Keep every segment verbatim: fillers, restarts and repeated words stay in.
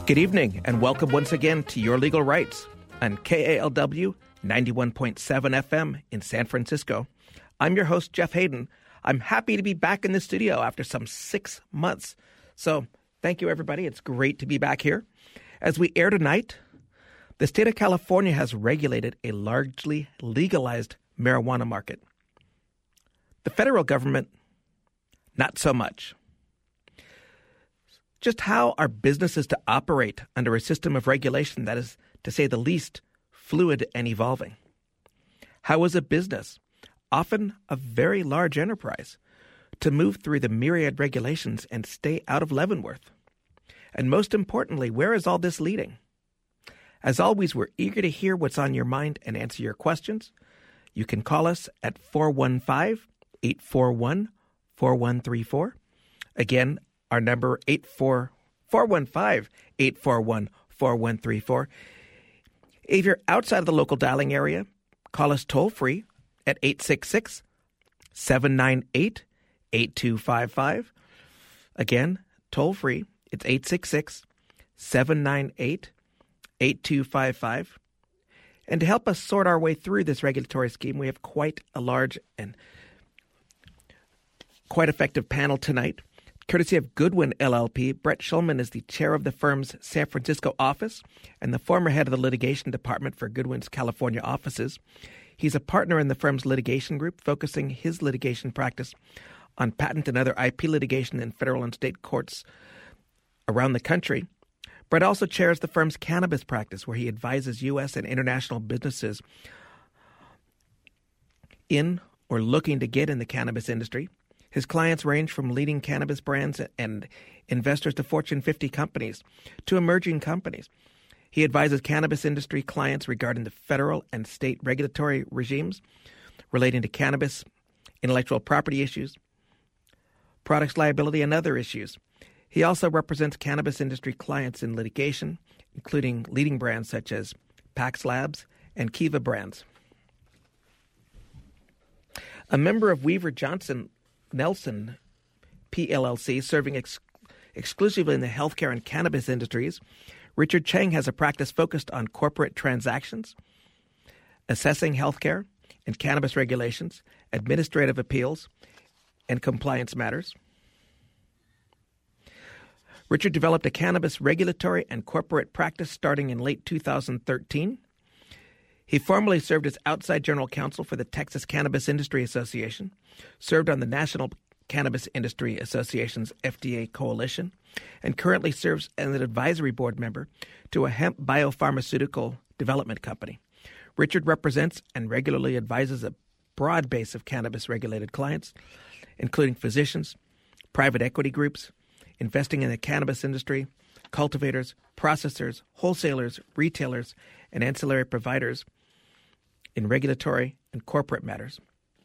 Good evening, and welcome once again to Your Legal Rights on K A L W ninety-one point seven F M in San Francisco. I'm your host, Jeff Hayden. I'm happy to be back in the studio after some six months. So thank you, everybody. It's great to be back here. As we air tonight, the state of California has regulated a largely legalized marijuana market. The federal government, not so much. Just how are businesses to operate under a system of regulation that is, to say the least, fluid and evolving? How is a business, often a very large enterprise, to move through the myriad regulations and stay out of Leavenworth? And most importantly, where is all this leading? As always, we're eager to hear what's on your mind and answer your questions. You can call us at four one five, eight four one, four one three four. Again, our number eight four four one five, eight four one, four one three four. If you're outside of the local dialing area, call us toll-free at eight six six, seven nine eight, eight two five five. Again, toll-free, it's eight six six, seven nine eight, eight two five five. And to help us sort our way through this regulatory scheme, we have quite a large and quite effective panel tonight. Courtesy of Goodwin L L P, Brett Schulman is the chair of the firm's San Francisco office and the former head of the litigation department for Goodwin's California offices. He's a partner in the firm's litigation group, focusing his litigation practice on patent and other I P litigation in federal and state courts around the country. Brett also chairs the firm's cannabis practice, where he advises U S and international businesses in or looking to get in the cannabis industry. His clients range from leading cannabis brands and investors to Fortune fifty companies to emerging companies. He advises cannabis industry clients regarding the federal and state regulatory regimes relating to cannabis, intellectual property issues, products liability, and other issues. He also represents cannabis industry clients in litigation, including leading brands such as Pax Labs and Kiva Brands. A member of Weaver Johnson Nelson P L L C, serving ex- exclusively in the healthcare and cannabis industries, Richard Cheng has a practice focused on corporate transactions, assessing healthcare and cannabis regulations, administrative appeals, and compliance matters. Richard developed a cannabis regulatory and corporate practice starting in late two thousand thirteen. He formerly served as outside general counsel for the Texas Cannabis Industry Association, served on the National Cannabis Industry Association's F D A coalition, and currently serves as an advisory board member to a hemp biopharmaceutical development company. Richard represents and regularly advises a broad base of cannabis-regulated clients, including physicians, private equity groups, investing in the cannabis industry, cultivators, processors, wholesalers, retailers, and ancillary providers in regulatory and corporate matters.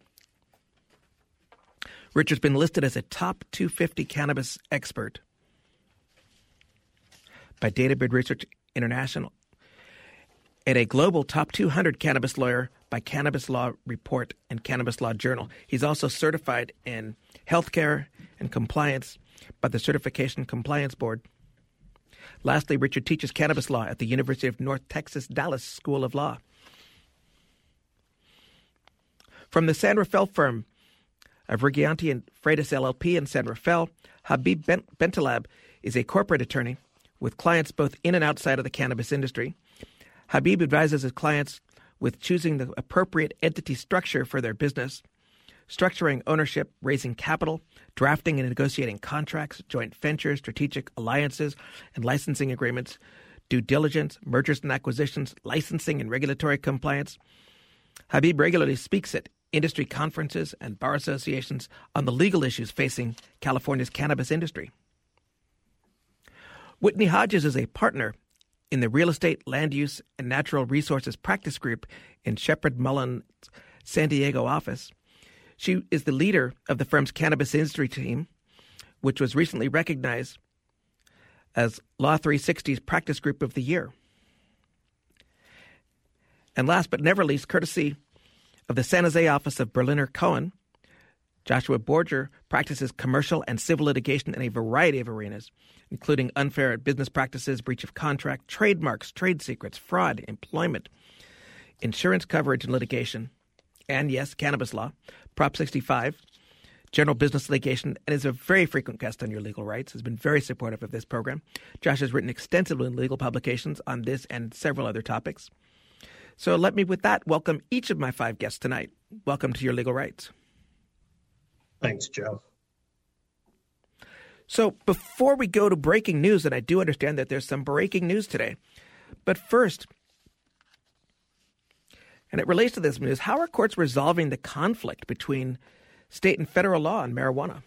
Richard's been listed as a top two hundred fifty cannabis expert by Databid Research International and a global top two hundred cannabis lawyer by Cannabis Law Report and Cannabis Law Journal. He's also certified in healthcare and compliance by the Certification Compliance Board. Lastly, Richard teaches cannabis law at the University of North Texas Dallas School of Law. From the San Rafael firm of Rigianti and Freitas L L P in San Rafael, Habib Bentaleb is a corporate attorney with clients both in and outside of the cannabis industry. Habib advises his clients with choosing the appropriate entity structure for their business, structuring ownership, raising capital, drafting and negotiating contracts, joint ventures, strategic alliances, and licensing agreements, due diligence, mergers and acquisitions, licensing and regulatory compliance. Habib regularly speaks at industry conferences and bar associations on the legal issues facing California's cannabis industry. Whitney Hodges is a partner in the Real Estate, Land Use, and Natural Resources Practice Group in Shepard Mullen's San Diego office. She is the leader of the firm's cannabis industry team, which was recently recognized as Law three sixty's Practice Group of the Year. And last but never least, courtesy of the San Jose office of Berliner Cohen, Joshua Borger practices commercial and civil litigation in a variety of arenas, including unfair business practices, breach of contract, trademarks, trade secrets, fraud, employment, insurance coverage and litigation, and, yes, cannabis law, Prop sixty-five, general business litigation, and is a very frequent guest on Your Legal Rights, has been very supportive of this program. Josh has written extensively in legal publications on this and several other topics. So let me, with that, welcome each of my five guests tonight. Welcome to Your Legal Rights. Thanks, Jeff. So before we go to breaking news, and I do understand that there's some breaking news today, but first, and it relates to this news, how are courts resolving the conflict between state and federal law on marijuana?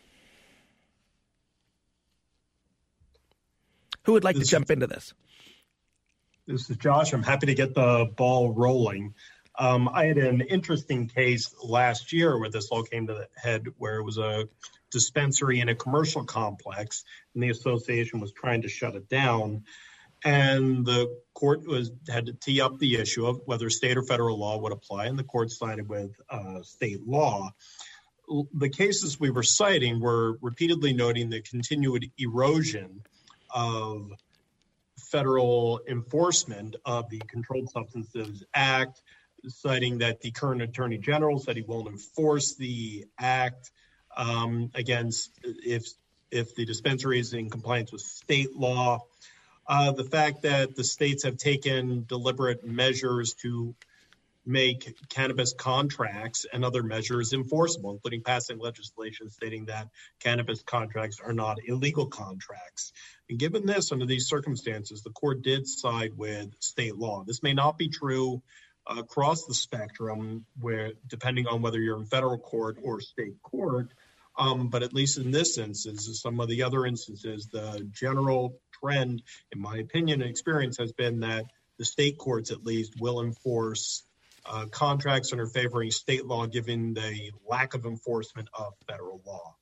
Who would like this to jump is, into this? This is Josh. I'm happy to get the ball rolling. Um, I had an interesting case last year where this all came to the head, where it was a dispensary in a commercial complex, and the association was trying to shut it down. And the court was had to tee up the issue of whether state or federal law would apply, and the court sided with uh, state law. The cases we were citing were repeatedly noting the continued erosion of federal enforcement of the Controlled Substances Act, citing that the current Attorney General said he won't enforce the act um, against if if the dispensary is in compliance with state law. Uh, the fact that the states have taken deliberate measures to make cannabis contracts and other measures enforceable, including passing legislation stating that cannabis contracts are not illegal contracts. And given this, under these circumstances, the court did side with state law. This may not be true across the spectrum, where depending on whether you're in federal court or state court, um, but at least in this instance, as some of the other instances, the general trend, in my opinion and experience, has been that the state courts at least will enforce uh, contracts under favoring state law, given the lack of enforcement of federal law.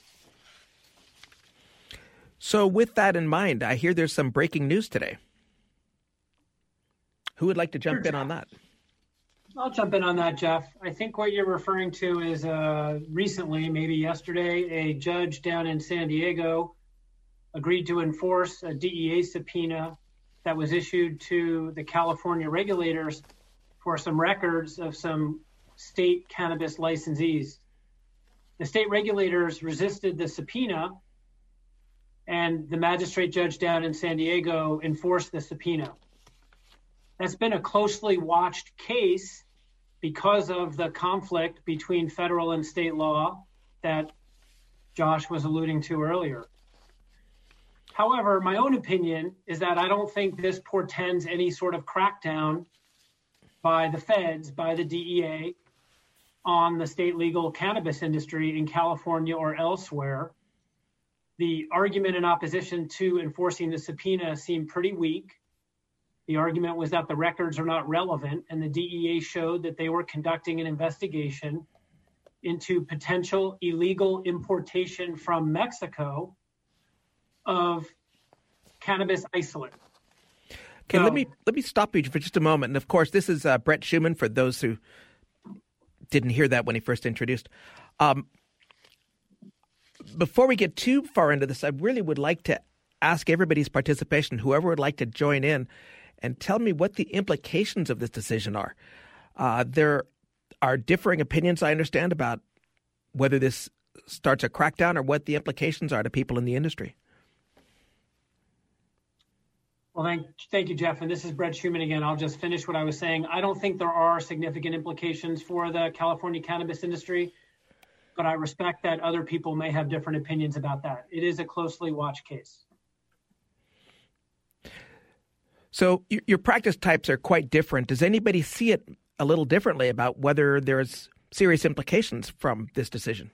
So with that in mind, I hear there's some breaking news today. Who would like to jump sure, in on that? I'll jump in on that, Jeff. I think what you're referring to is uh, recently, maybe yesterday, a judge down in San Diego agreed to enforce a D E A subpoena that was issued to the California regulators for some records of some state cannabis licensees. The state regulators resisted the subpoena, and the magistrate judge down in San Diego enforced the subpoena. That's been a closely watched case because of the conflict between federal and state law that Josh was alluding to earlier. However, my own opinion is that I don't think this portends any sort of crackdown by the feds, by the D E A, on the state legal cannabis industry in California or elsewhere. The argument in opposition to enforcing the subpoena seemed pretty weak. The argument was that the records are not relevant, and the D E A showed that they were conducting an investigation into potential illegal importation from Mexico of cannabis isolate. Okay, so, let me let me stop you for just a moment. And of course, this is uh, Brett Schuman, for those who didn't hear that when he first introduced. Um, before we get too far into this, I really would like to ask everybody's participation, whoever would like to join in, and tell me what the implications of this decision are. Uh, there are differing opinions, I understand, about whether this starts a crackdown or what the implications are to people in the industry. Well, thank, thank you, Jeff. And this is Brett Schuman again. I'll just finish what I was saying. I don't think there are significant implications for the California cannabis industry, but I respect that other people may have different opinions about that. It is a closely watched case. So your practice types are quite different. Does anybody see it a little differently about whether there's serious implications from this decision?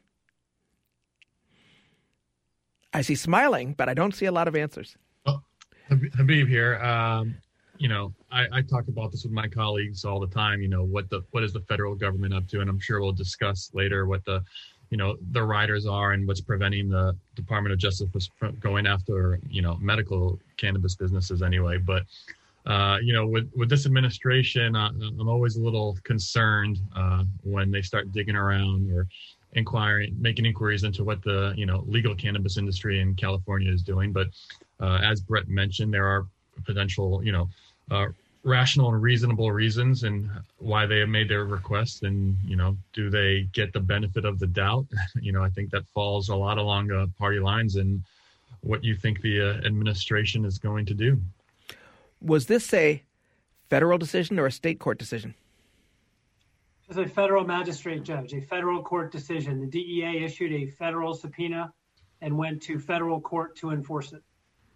I see smiling, but I don't see a lot of answers. Well, Habib here. Um, you know, I, I talk about this with my colleagues all the time. You know, what the what is the federal government up to? And I'm sure we'll discuss later what the, you know, the riders are and what's preventing the Department of Justice from going after, you know, medical cannabis businesses anyway. But, uh, you know, with, with this administration, uh, I'm always a little concerned uh, when they start digging around or inquiring, making inquiries into what the, you know, legal cannabis industry in California is doing. But uh, as Brett mentioned, there are potential, you know, uh, rational and reasonable reasons and why they have made their request. And, you know, do they get the benefit of the doubt? You know, I think that falls a lot along uh, party lines and what you think the uh, administration is going to do. Was this a federal decision or a state court decision? It was a federal magistrate judge, a federal court decision. The D E A issued a federal subpoena and went to federal court to enforce it.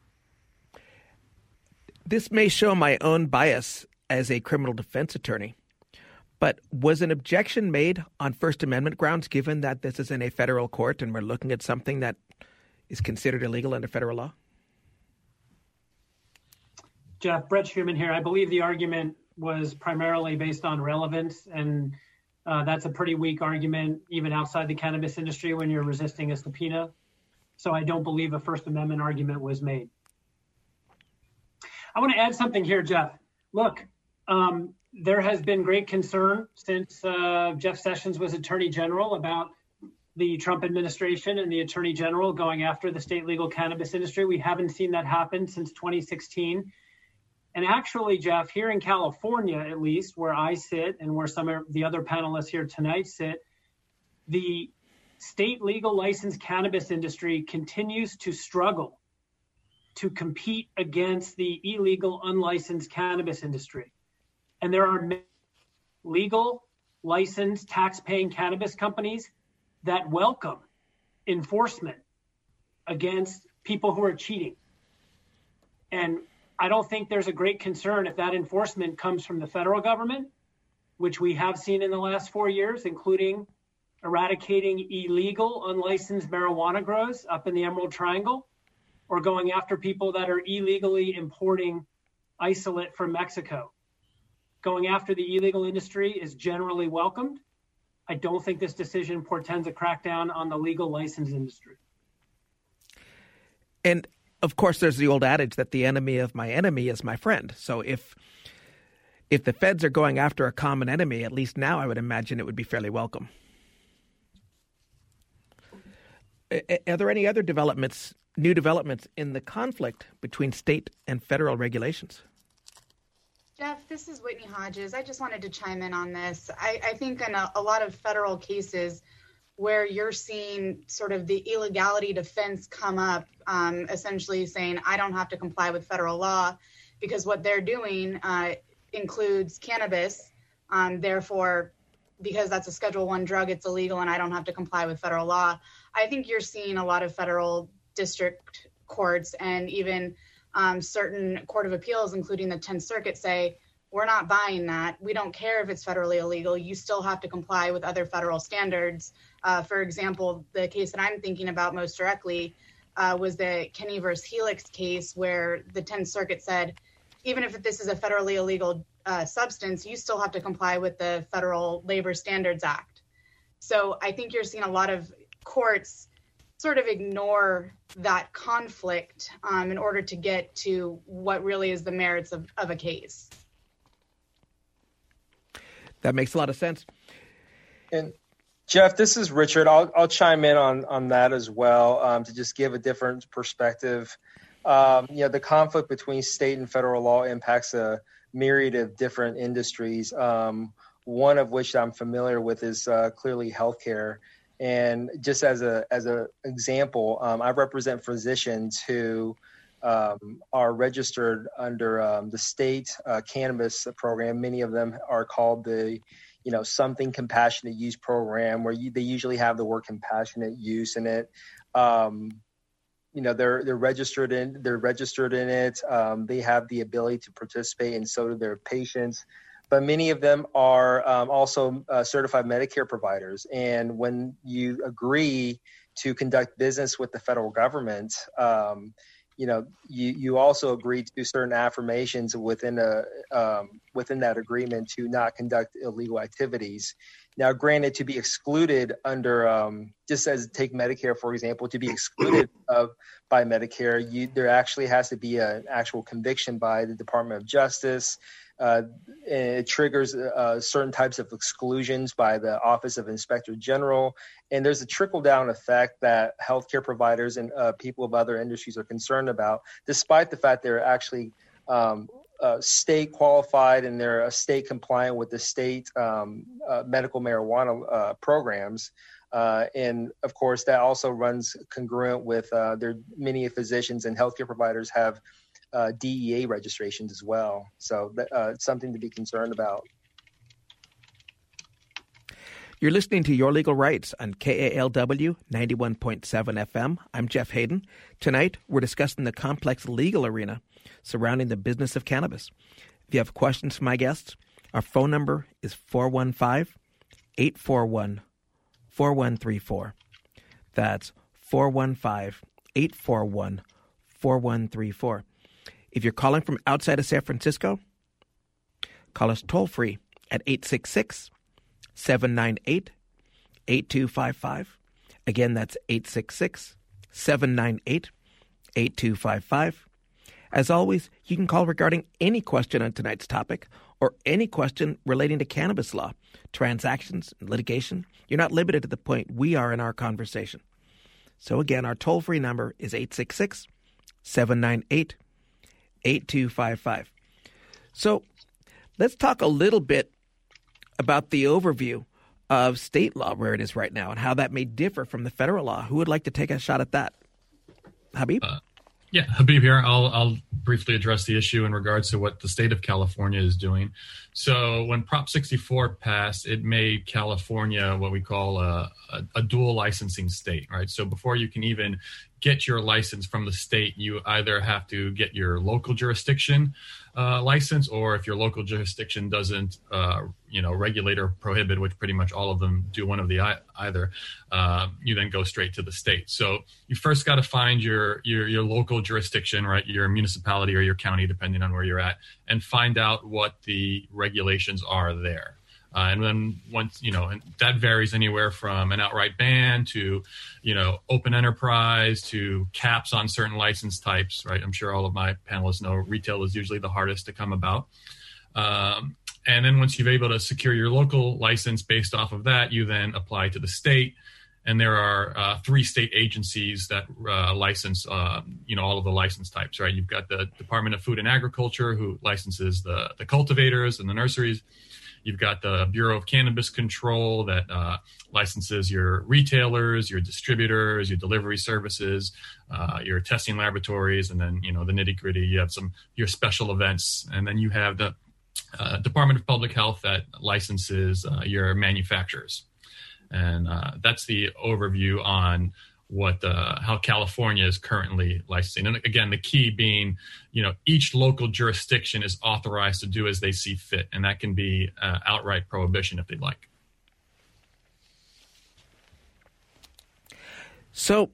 This may show my own bias as a criminal defense attorney, but was an objection made on First Amendment grounds, given that this is in a federal court and we're looking at something that is considered illegal under federal law? Jeff, Brett Schuman here. I believe the argument was primarily based on relevance, and uh, that's a pretty weak argument, even outside the cannabis industry, when you're resisting a subpoena. So I don't believe a First Amendment argument was made. I want to add something here, Jeff. Look, um, there has been great concern since uh, Jeff Sessions was Attorney General about the Trump administration and the Attorney General going after the state legal cannabis industry. We haven't seen that happen since twenty sixteen. And actually, Jeff, here in California, at least, where I sit and where some of the other panelists here tonight sit, the state legal licensed cannabis industry continues to struggle to compete against the illegal, unlicensed cannabis industry. And there are many legal, licensed, tax-paying cannabis companies that welcome enforcement against people who are cheating. And I don't think there's a great concern if that enforcement comes from the federal government, which we have seen in the last four years, including eradicating illegal, unlicensed marijuana grows up in the Emerald Triangle, or going after people that are illegally importing isolate from Mexico. Going after the illegal industry is generally welcomed. I don't think this decision portends a crackdown on the legal license industry. And of course, there's the old adage that the enemy of my enemy is my friend. So if if the feds are going after a common enemy, at least now I would imagine it would be fairly welcome. Are there any other developments, new developments in the conflict between state and federal regulations? Jeff, this is Whitney Hodges. I just wanted to chime in on this. I, I think in a, a lot of federal cases where you're seeing sort of the illegality defense come up, um, essentially saying, I don't have to comply with federal law because what they're doing uh, includes cannabis. Um, therefore, because that's a Schedule One drug, it's illegal and I don't have to comply with federal law. I think you're seeing a lot of federal district courts and even um, certain court of appeals, including the tenth Circuit, say, we're not buying that. We don't care if it's federally illegal. You still have to comply with other federal standards. Uh, for example, the case that I'm thinking about most directly uh, was the Kenny versus Helix case, where the tenth Circuit said, even if this is a federally illegal uh, substance, you still have to comply with the Federal Labor Standards Act. So I think you're seeing a lot of courts sort of ignore that conflict um, in order to get to what really is the merits of, of a case. That makes a lot of sense. And Jeff, this is Richard. I'll I'll chime in on on that as well um, to just give a different perspective. Um, you know, the conflict between state and federal law impacts a myriad of different industries. Um, one of which I'm familiar with is uh, clearly healthcare. And just as a as an example, um, I represent physicians who um, are registered under um, the state uh, cannabis program. Many of them are called the, you know, something compassionate use program, where you, they usually have the word compassionate use in it. Um, you know, they're they're registered in they're registered in it. Um, they have the ability to participate, and so do their patients. But many of them are um, also uh, certified Medicare providers. And when you agree to conduct business with the federal government, um, you know, you, you also agree to certain affirmations within a um, within that agreement to not conduct illegal activities. Now, granted, to be excluded under, um, just as take Medicare, for example, to be excluded of by Medicare, you, there actually has to be an actual conviction by the Department of Justice. Uh, it triggers uh, certain types of exclusions by the Office of Inspector General. And there's a trickle-down effect that healthcare providers and uh, people of other industries are concerned about, despite the fact they're actually um, uh, state qualified and they're uh, state compliant with the state um, uh, medical marijuana uh, programs. Uh, and of course, that also runs congruent with uh, their many physicians and healthcare providers have uh, D E A registrations as well. So uh, it's something to be concerned about. You're listening to Your Legal Rights on K A L W ninety-one point seven F M. I'm Jeff Hayden. Tonight, we're discussing the complex legal arena surrounding the business of cannabis. If you have questions for my guests, our phone number is four one five, eight four one, four one three four. That's four one five, eight four one, four one three four. If you're calling from outside of San Francisco, call us toll-free at eight six six, seven nine eight, eight two five five. Again, that's eight six six, seven nine eight, eight two five five. As always, you can call regarding any question on tonight's topic or any question relating to cannabis law, transactions, and litigation. You're not limited to the point we are in our conversation. So again, our toll-free number is eight six six, seven nine eight, eight two five five. So let's talk a little bit about the overview of state law where it is right now and how that may differ from the federal law. Who would like to take a shot at that? Habib? Uh, yeah, Habib here. I'll, I'll briefly address the issue in regards to what the state of California is doing. So when Prop sixty-four passed, it made California what we call a, a, a dual licensing state, right? So before you can even get your license from the state, you either have to get your local jurisdiction uh, license, or if your local jurisdiction doesn't, uh, you know, regulate or prohibit, which pretty much all of them do one of the either, uh, you then go straight to the state. So you first got to find your, your your local jurisdiction, right, your municipality or your county, depending on where you're at, and find out what the regulations are there. Uh, and then once, you know, and that varies anywhere from an outright ban to, you know, open enterprise to caps on certain license types, right? I'm sure all of my panelists know retail is usually the hardest to come about. Um, and then once you've able to secure your local license based off of that, you then apply to the state. And there are uh, three state agencies that uh, license, uh, you know, all of the license types, right? You've got the Department of Food and Agriculture, who licenses the, the cultivators and the nurseries. You've got the Bureau of Cannabis Control that uh, licenses your retailers, your distributors, your delivery services, uh, your testing laboratories, and then, you know, the nitty gritty, you have some, your special events. And then you have the uh, Department of Public Health that licenses uh, your manufacturers. And uh, that's the overview on what uh, how California is currently licensing. And again, the key being, you know, each local jurisdiction is authorized to do as they see fit, and that can be uh, outright prohibition if they'd like. So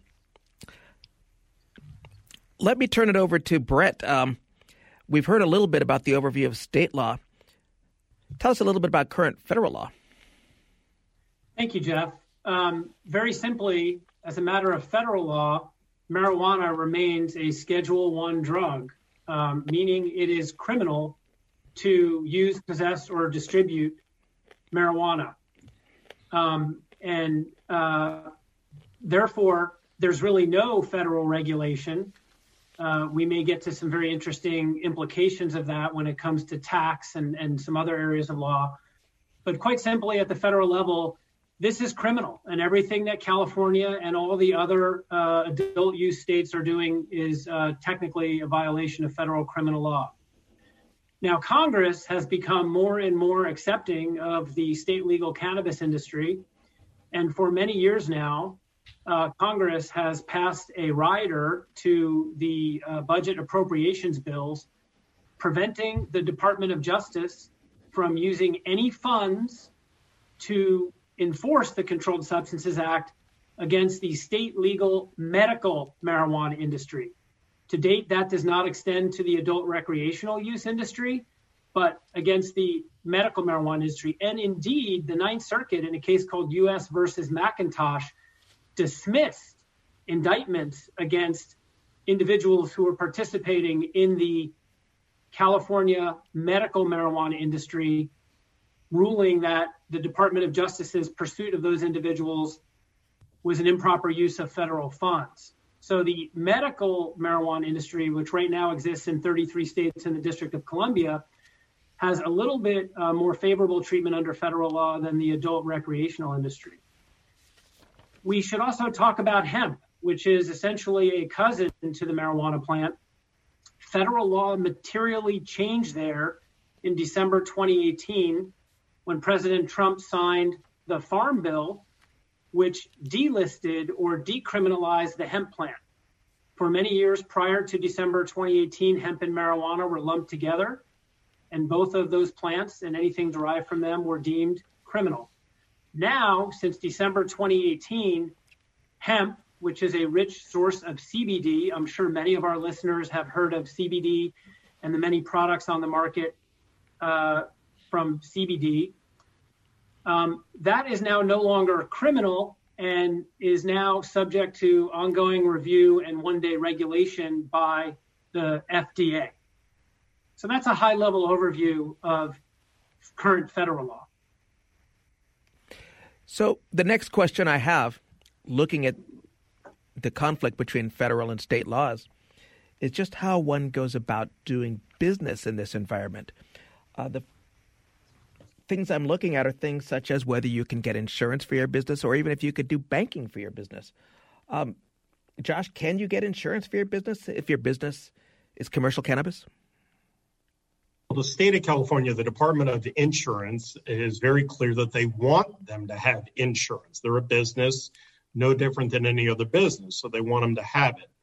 let me turn it over to Brett. Um, we've heard a little bit about the overview of state law. Tell us a little bit about current federal law. Thank you, Jeff. Um, very simply, as a matter of federal law, marijuana remains a Schedule One drug, um, meaning it is criminal to use, possess, or distribute marijuana. Um, and uh, therefore, there's really no federal regulation. Uh, we may get to some very interesting implications of that when it comes to tax and, and some other areas of law. But quite simply, at the federal level, this is criminal, and everything that California and all the other uh, adult use states are doing is uh, technically a violation of federal criminal law. Now, Congress has become more and more accepting of the state legal cannabis industry, and for many years now, uh, Congress has passed a rider to the uh, budget appropriations bills, preventing the Department of Justice from using any funds to enforce the Controlled Substances Act against the state legal medical marijuana industry. To date, that does not extend to the adult recreational use industry, but against the medical marijuana industry. And indeed, the Ninth Circuit, in a case called U S versus McIntosh, dismissed indictments against individuals who were participating in the California medical marijuana industry, ruling that the Department of Justice's pursuit of those individuals was an improper use of federal funds. So the medical marijuana industry, which right now exists in thirty-three states and the District of Columbia, has a little bit uh, more favorable treatment under federal law than the adult recreational industry. We should also talk about hemp, which is essentially a cousin to the marijuana plant. Federal law materially changed there in December twenty eighteen when President Trump signed the Farm Bill, which delisted or decriminalized the hemp plant. For many years prior to December twenty eighteen, hemp and marijuana were lumped together, and both of those plants and anything derived from them were deemed criminal. Now, since December twenty eighteen, hemp, which is a rich source of C B D, I'm sure many of our listeners have heard of C B D and the many products on the market uh, from C B D, um, that is now no longer criminal and is now subject to ongoing review and one-day regulation by the F D A. So that's a high-level overview of current federal law. So the next question I have, looking at the conflict between federal and state laws, is just how one goes about doing business in this environment. Uh, the things I'm looking at are things such as whether you can get insurance for your business or even if you could do banking for your business. Um, Josh, can you get insurance for your business if your business is commercial cannabis? Well, the state of California, the Department of Insurance, is very clear that they want them to have insurance. They're a business, no different than any other business, so they want them to have it.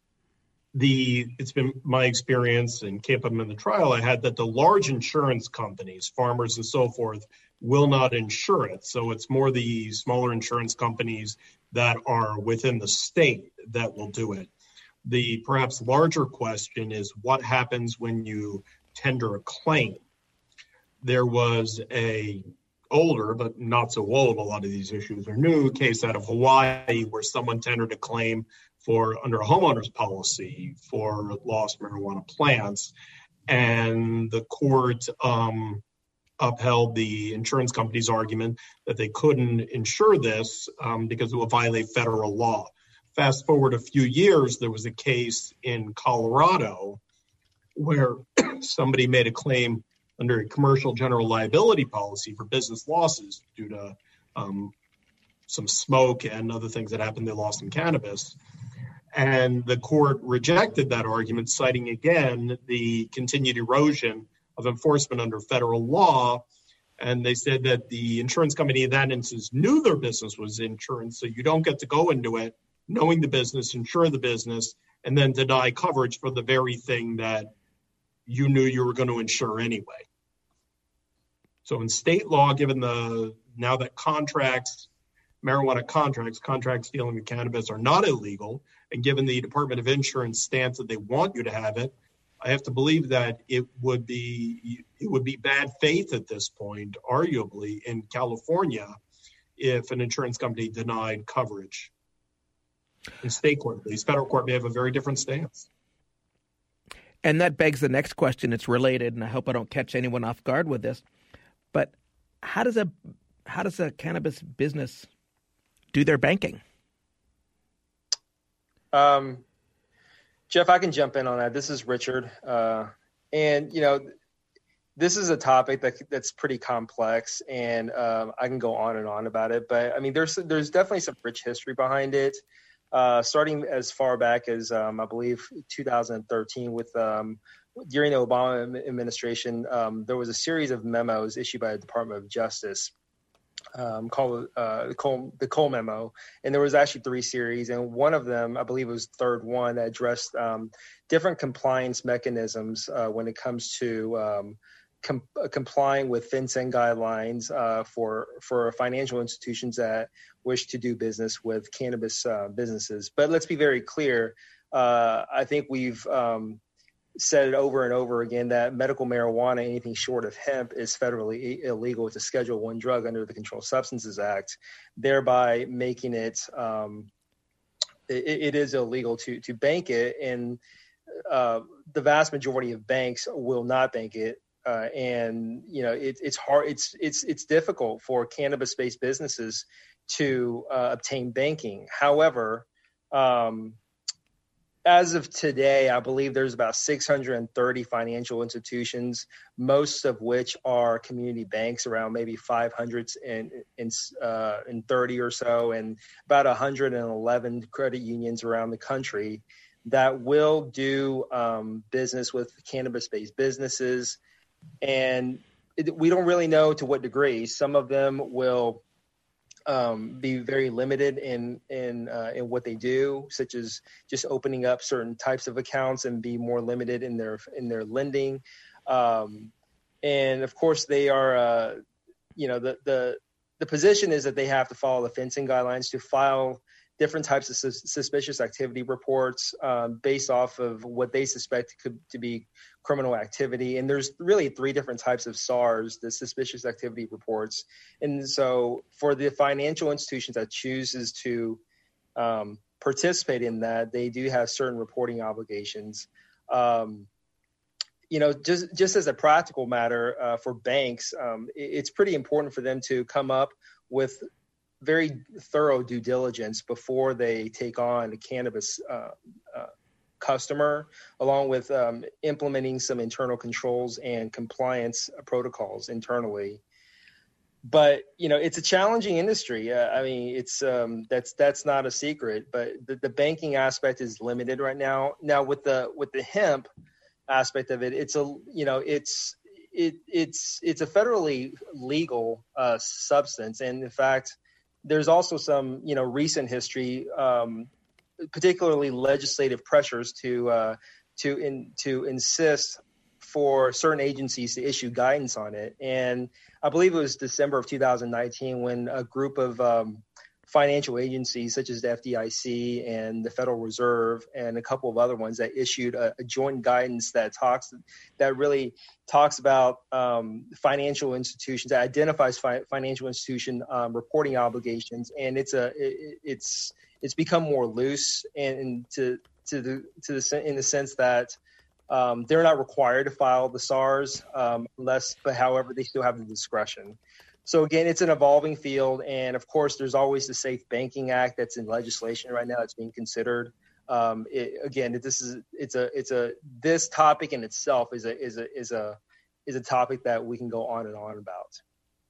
The it's been my experience in keeping in the trial I had that the large insurance companies, farmers and so forth, will not insure it. So it's more the smaller insurance companies that are within the state that will do it. The perhaps larger question is what happens when you tender a claim. There was a older, but not so old, a lot of these issues are new, case out of Hawaii where someone tendered a claim for under a homeowner's policy for lost marijuana plants. And the court um, upheld the insurance company's argument that they couldn't insure this um, because it would violate federal law. Fast forward a few years, there was a case in Colorado where somebody made a claim under a commercial general liability policy for business losses due to um, some smoke and other things that happened. They lost some cannabis. And the court rejected that argument, citing again the continued erosion of enforcement under federal law. And they said that the insurance company in that instance knew their business was insurance, so you don't get to go into it knowing the business, insure the business, and then deny coverage for the very thing that you knew you were going to insure anyway. So in state law, given the now that contracts, marijuana contracts, contracts dealing with cannabis are not illegal, and given the Department of Insurance stance that they want you to have it, I have to believe that it would be it would be bad faith at this point, arguably, in California, if an insurance company denied coverage. In state court, at least, federal court may have a very different stance. And that begs the next question. It's related, and I hope I don't catch anyone off guard with this. But how does a how does a cannabis business do their banking? Um, Jeff, I can jump in on that. This is Richard, uh, and you know, this is a topic that that's pretty complex, and um, I can go on and on about it. But I mean, there's there's definitely some rich history behind it. Uh, starting as far back as um, I believe two thousand thirteen, with um, during the Obama administration, um, there was a series of memos issued by the Department of Justice um, called uh, the Cole, the Cole Memo, and there was actually three series, and one of them, I believe, it was the third one that addressed um, different compliance mechanisms uh, when it comes to um, com- complying with FinCEN guidelines uh, for for financial institutions that wish to do business with cannabis uh, businesses. But let's be very clear. Uh, I think we've um, said it over and over again that medical marijuana, anything short of hemp, is federally illegal. It's a Schedule One drug under the Controlled Substances Act, thereby making it um, it, it is illegal to to bank it. And uh, the vast majority of banks will not bank it. Uh, and, you know, it, it's hard. It's it's it's difficult for cannabis-based businesses to uh, obtain banking. However, um, as of today, I believe there's about six hundred thirty financial institutions, most of which are community banks, around maybe five hundred and, and, uh, and thirty or so, and about one hundred eleven credit unions around the country that will do um, business with cannabis-based businesses. And it, we don't really know to what degree. Some of them will um, be very limited in in uh, in what they do, such as just opening up certain types of accounts and be more limited in their in their lending. Um, and of course, they are, uh, you know, the the the position is that they have to follow the fencing guidelines to file different types of sus- suspicious activity reports um, based off of what they suspect could to be criminal activity. And there's really three different types of S A Rs, the suspicious activity reports. And so for the financial institutions that chooses to um, participate in that, they do have certain reporting obligations. Um, you know, just, just as a practical matter uh, for banks, um, it, it's pretty important for them to come up with very thorough due diligence before they take on a cannabis uh, uh, customer, along with um, implementing some internal controls and compliance protocols internally. But, you know, it's a challenging industry. Uh, I mean, it's um, that's that's not a secret, but the, the banking aspect is limited right now. Now with the with the hemp aspect of it, it's a, you know, it's it it's it's a federally legal uh, substance. And in fact, there's also some, you know, recent history, um, particularly legislative pressures to uh, to in, to insist for certain agencies to issue guidance on it. And I believe it was December of two thousand nineteen when a group of um, financial agencies such as the F D I C and the Federal Reserve and a couple of other ones that issued a, a joint guidance that talks that really talks about um, financial institutions, that identifies fi- financial institution um, reporting obligations, and it's a it, it's it's become more loose and, and to to the to the in the sense that um, they're not required to file the S A Rs um, unless, but however they still have the discretion. So again, it's an evolving field, and of course, there's always the Safe Banking Act that's in legislation right now that's being considered. Um, it, again, this is it's a it's a this topic in itself is a is a is a is a topic that we can go on and on about.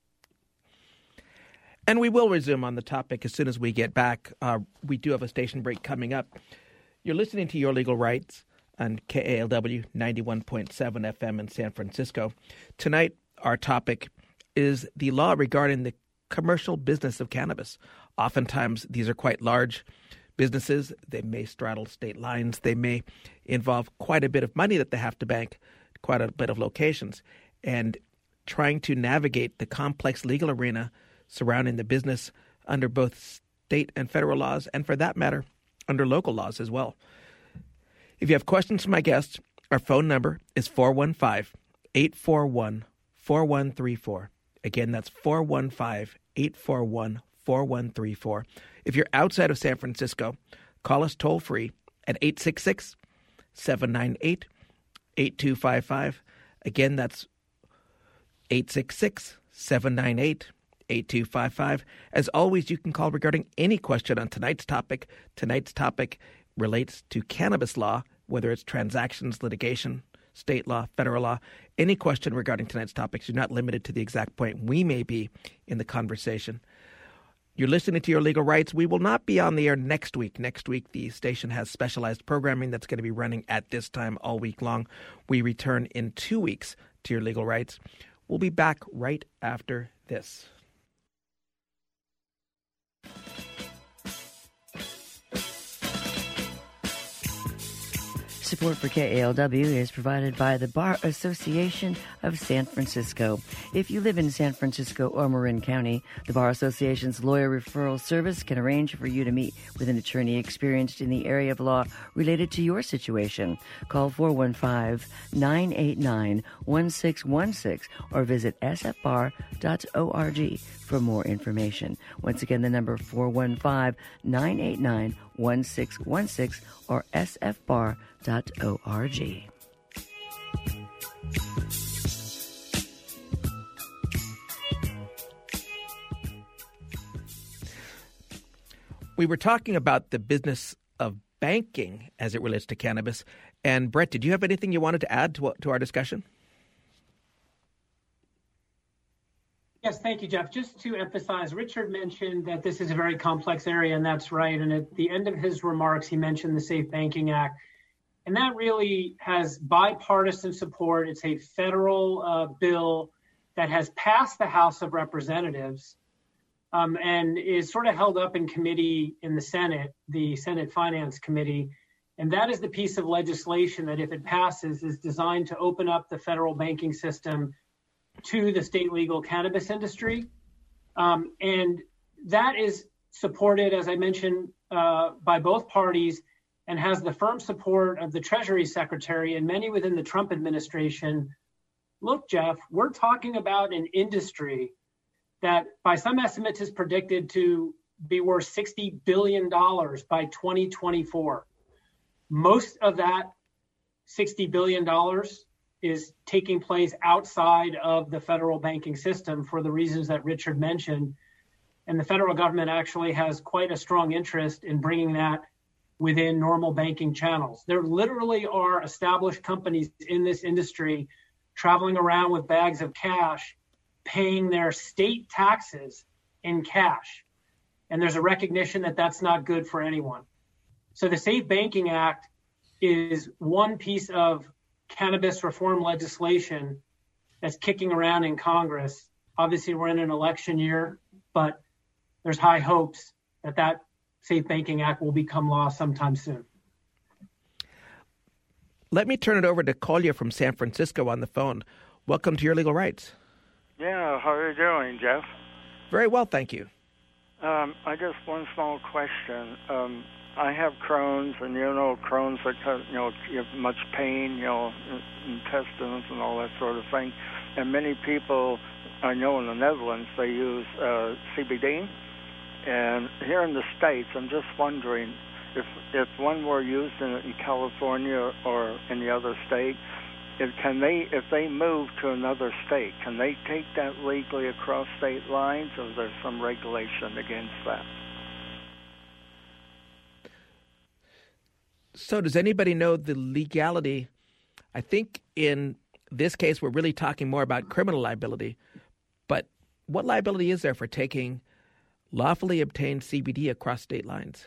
And we will resume on the topic as soon as we get back. Uh, we do have a station break coming up. You're listening to Your Legal Rights on K A L W ninety-one point seven F M in San Francisco. Tonight, our topic is the law regarding the commercial business of cannabis. Oftentimes, these are quite large businesses. They may straddle state lines. They may involve quite a bit of money that they have to bank, quite a bit of locations. And trying to navigate the complex legal arena surrounding the business under both state and federal laws, and for that matter, under local laws as well. If you have questions for my guests, our phone number is four one five, eight four one, four one three four. Again, that's four one five, eight four one, four one three four. If you're outside of San Francisco, call us toll-free at eight six six, seven nine eight, eight two five five. Again, that's eight six six, seven nine eight, eight two five five. As always, you can call regarding any question on tonight's topic. Tonight's topic relates to cannabis law, whether it's transactions, litigation, state law, federal law. Any question regarding tonight's topics, you're not limited to the exact point we may be in the conversation. You're listening to Your Legal Rights. We will not be on the air next week. Next week, the station has specialized programming that's going to be running at this time all week long. We return in two weeks to Your Legal Rights. We'll be back right after this. Support for K A L W is provided by the Bar Association of San Francisco. If you live in San Francisco or Marin County, the Bar Association's lawyer referral service can arrange for you to meet with an attorney experienced in the area of law related to your situation. Call four one five, nine eight nine, one six one six or visit s f bar dot org for more information. Once again, the number four one five, nine eight nine, one six one six or s f bar dot org. We were talking about the business of banking as it relates to cannabis. And Brett, did you have anything you wanted to add to, to our discussion? Yes, thank you, Jeff. Just to emphasize, Richard mentioned that this is a very complex area, and that's right. And at the end of his remarks, he mentioned the Safe Banking Act. And that really has bipartisan support. It's a federal uh, bill that has passed the House of Representatives um, and is sort of held up in committee in the Senate, the Senate Finance Committee. And that is the piece of legislation that, if it passes, is designed to open up the federal banking system to the state legal cannabis industry. Um, and that is supported, as I mentioned, uh, by both parties and has the firm support of the Treasury Secretary and many within the Trump administration. Look, Jeff, we're talking about an industry that by some estimates is predicted to be worth sixty billion dollars by twenty twenty-four. Most of that sixty billion dollars is taking place outside of the federal banking system for the reasons that Richard mentioned. And the federal government actually has quite a strong interest in bringing that within normal banking channels. There literally are established companies in this industry traveling around with bags of cash, paying their state taxes in cash. And there's a recognition that that's not good for anyone. So the Safe Banking Act is one piece of cannabis reform legislation that's kicking around in Congress. Obviously, we're in an election year, but there's high hopes that that Safe Banking Act will become law sometime soon. Let me turn it over to Kolya from San Francisco on the phone. Welcome to Your Legal Rights. Yeah, how are you doing, Jeff? Very well, thank you. Um, I just one small question. Um, I have Crohn's, and you know Crohn's, are, you know, you have much pain, you know, intestines and all that sort of thing. And many people I know in the Netherlands, they use uh, C B D. And here in the States, I'm just wondering if if one were used in, in California or any other state, if can they if they move to another state, can they take that legally across state lines, or is there some regulation against that? So does anybody know the legality? I think in this case, we're really talking more about criminal liability. But what liability is there for taking lawfully obtained C B D across state lines?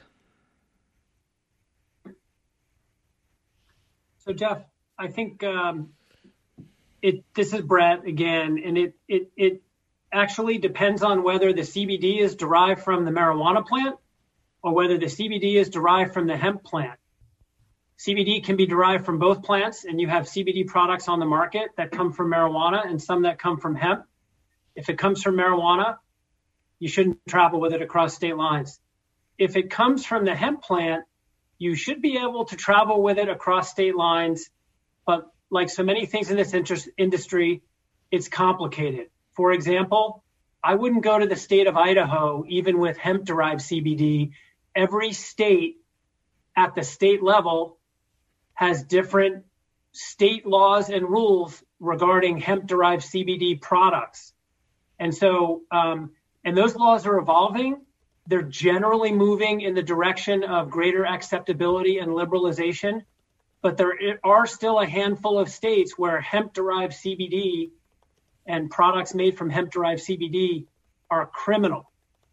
So, Jeff, I think um, it. This is Brett again, and it, it, it actually depends on whether the C B D is derived from the marijuana plant or whether the C B D is derived from the hemp plant. C B D can be derived from both plants, and you have C B D products on the market that come from marijuana and some that come from hemp. If it comes from marijuana, you shouldn't travel with it across state lines. If it comes from the hemp plant, you should be able to travel with it across state lines. But like so many things in this interest industry, it's complicated. For example, I wouldn't go to the state of Idaho, even with hemp-derived C B D. Every state at the state level has different state laws and rules regarding hemp-derived C B D products. And so, um, and those laws are evolving. They're generally moving in the direction of greater acceptability and liberalization, but there are still a handful of states where hemp-derived C B D and products made from hemp-derived C B D are criminal.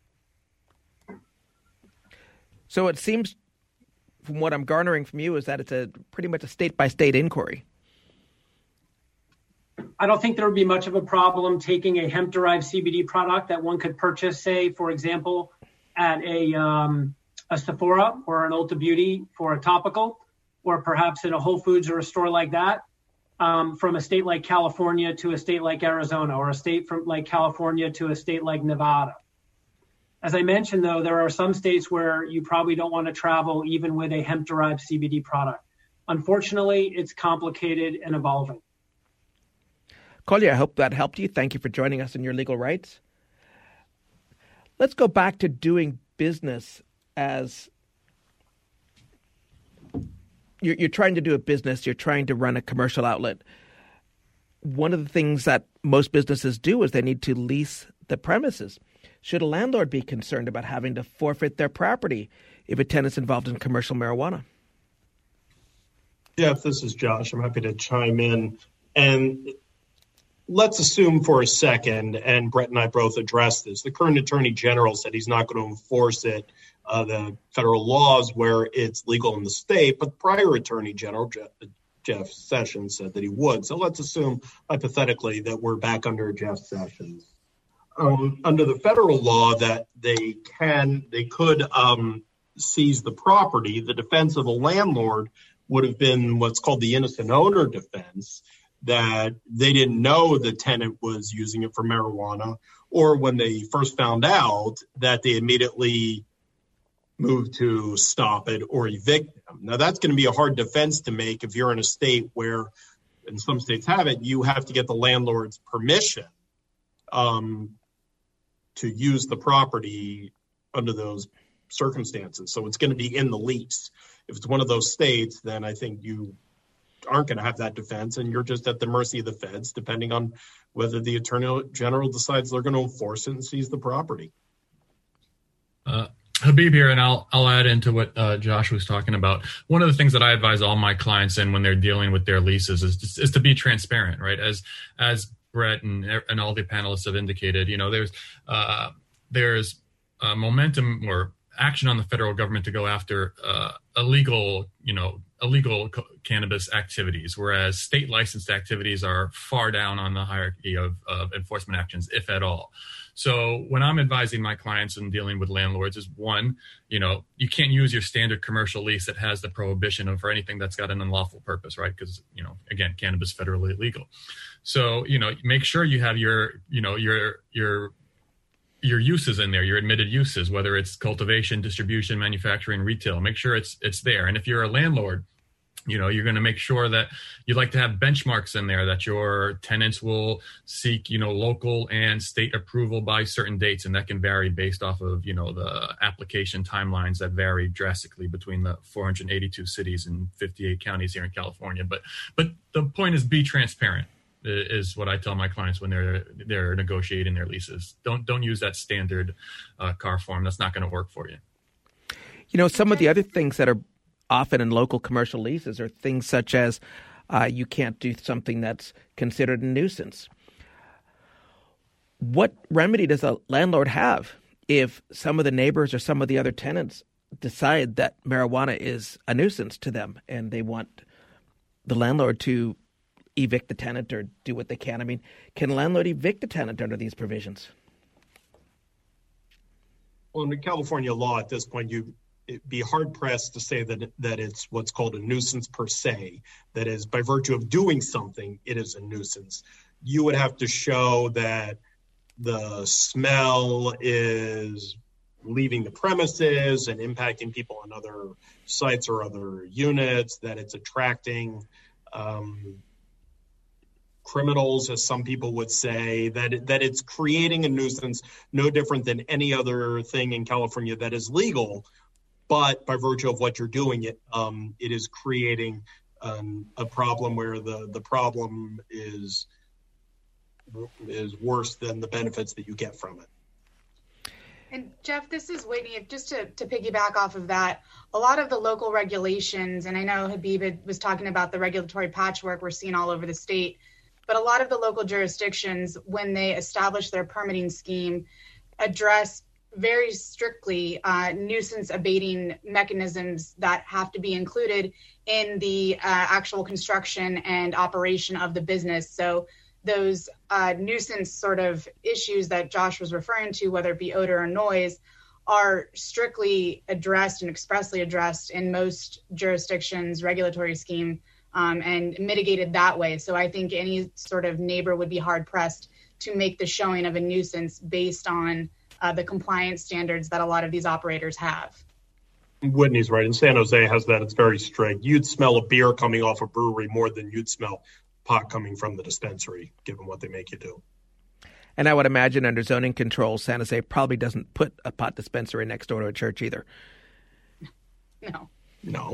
So it seems, from what I'm garnering from you, is that it's a pretty much a state-by-state inquiry. I don't think there would be much of a problem taking a hemp-derived C B D product that one could purchase, say, for example, at a um, a Sephora or an Ulta Beauty for a topical, or perhaps in a Whole Foods or a store like that, um, from a state like California to a state like Arizona, or a state from like California to a state like Nevada. As I mentioned, though, there are some states where you probably don't want to travel even with a hemp-derived C B D product. Unfortunately, it's complicated and evolving. Kolya, I hope that helped you. Thank you for joining us in Your Legal Rights. Let's go back to doing business as you're, you're trying to do a business, you're trying to run a commercial outlet. One of the things that most businesses do is they need to lease the premises. Should a landlord be concerned about having to forfeit their property if a tenant's involved in commercial marijuana? Jeff, this is Josh. I'm happy to chime in. And let's assume for a second, and Brett and I both addressed this, the current Attorney General said he's not going to enforce it, uh, the federal laws where it's legal in the state, but prior Attorney General, Jeff, Jeff Sessions, said that he would. So let's assume, hypothetically, that we're back under Jeff Sessions. Um, under the federal law that they can, they could um, seize the property, the defense of a landlord would have been what's called the innocent owner defense, that they didn't know the tenant was using it for marijuana, or when they first found out that they immediately moved to stop it or evict them. Now, that's going to be a hard defense to make if you're in a state where, and some states have it, you have to get the landlord's permission um, to use the property under those circumstances. So it's going to be in the lease. If it's one of those states, then I think you aren't going to have that defense, and you're just at the mercy of the feds, depending on whether the Attorney General decides they're going to enforce it and seize the property. Uh, Habib here, and I'll I'll add into what uh, Josh was talking about. One of the things that I advise all my clients in when they're dealing with their leases is is to be transparent, right? As as Brett and and all the panelists have indicated, you know, there's uh, there's uh, momentum or action on the federal government to go after uh, illegal, you know, illegal co- cannabis activities, whereas state licensed activities are far down on the hierarchy of, of enforcement actions, if at all. So when I'm advising my clients and dealing with landlords is one, you know, you can't use your standard commercial lease that has the prohibition of for anything that's got an unlawful purpose, right? Because, you know, again, cannabis federally illegal. So, you know, make sure you have your, you know, your, your, your uses in there, your admitted uses, whether it's cultivation, distribution, manufacturing, retail, make sure it's it's there. And if you're a landlord, you know, you're going to make sure that you like to have benchmarks in there that your tenants will seek, you know, local and state approval by certain dates. And that can vary based off of, you know, the application timelines that vary drastically between the four hundred eighty-two cities and fifty-eight counties here in California. But but the point is, be transparent. Is what I tell my clients when they're they're negotiating their leases. Don't don't use that standard uh, car form. That's not going to work for you. You know, some of the other things that are often in local commercial leases are things such as uh, you can't do something that's considered a nuisance. What remedy does a landlord have if some of the neighbors or some of the other tenants decide that marijuana is a nuisance to them and they want the landlord to evict the tenant or do what they can? I mean, can a landlord evict a tenant under these provisions? Well, in the California law at this point, you it'd be hard pressed to say that that it's what's called a nuisance per se. That is, by virtue of doing something, it is a nuisance. You would have to show that the smell is leaving the premises and impacting people on other sites or other units, that it's attracting um, criminals, as some people would say, that it, that it's creating a nuisance, no different than any other thing in California that is legal. But by virtue of what you're doing, it um, it is creating um, a problem where the, the problem is is worse than the benefits that you get from it. And Jeff, this is Whitney. Just to, to piggyback off of that, a lot of the local regulations, and I know Habib was talking about the regulatory patchwork we're seeing all over the state, but a lot of the local jurisdictions, when they establish their permitting scheme, address very strictly uh, nuisance abating mechanisms that have to be included in the uh, actual construction and operation of the business. So those uh, nuisance sort of issues that Josh was referring to, whether it be odor or noise, are strictly addressed and expressly addressed in most jurisdictions' regulatory scheme um, and mitigated that way. So I think any sort of neighbor would be hard pressed to make the showing of a nuisance based on uh, the compliance standards that a lot of these operators have. Whitney's right. In San Jose has that. It's very strict. You'd smell a beer coming off a brewery more than you'd smell pot coming from the dispensary, given what they make you do. And I would imagine under zoning control, San Jose probably doesn't put a pot dispensary next door to a church either. No. No.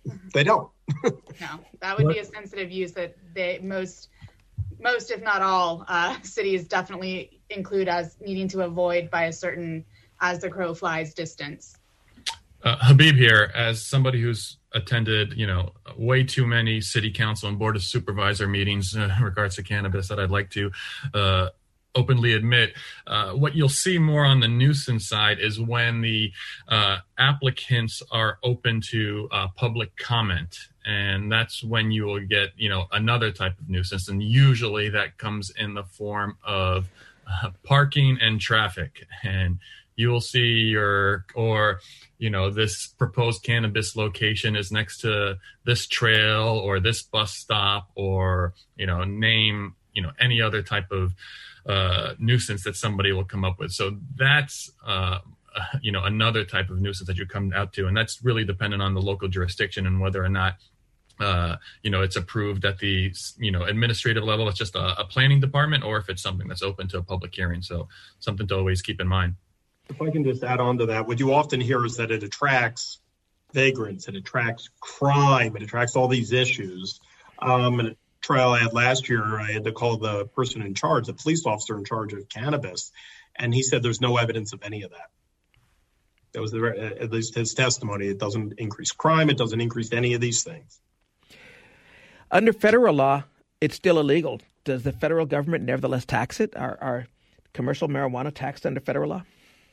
They don't. No, that would be a sensitive use that they most, most if not all, uh, cities definitely include as needing to avoid by a certain as the crow flies distance. Uh, Habib here, as somebody who's attended, you know, way too many city council and board of supervisor meetings uh, in regards to cannabis that I'd like to uh, openly admit, uh, what you'll see more on the nuisance side is when the uh, applicants are open to uh, public comment. And that's when you will get, you know, another type of nuisance. And usually that comes in the form of uh, parking and traffic. And you will see your, or, you know, this proposed cannabis location is next to this trail or this bus stop, or, you know, name, you know, any other type of uh, nuisance that somebody will come up with. So that's, uh, you know, another type of nuisance that you come out to. And that's really dependent on the local jurisdiction and whether or not, uh, you know, it's approved at the, you know, administrative level. It's just a, a planning department, or if it's something that's open to a public hearing. So something to always keep in mind. If I can just add on to that, what you often hear is that it attracts vagrants, it attracts crime, it attracts all these issues. Um, and a trial I had last year, I had to call the person in charge, the police officer in charge of cannabis, and he said there's no evidence of any of that. That was the, at least his testimony. It doesn't increase crime. It doesn't increase any of these things. Under federal law, it's still illegal. Does the federal government nevertheless tax it? Are, are commercial marijuana taxed under federal law?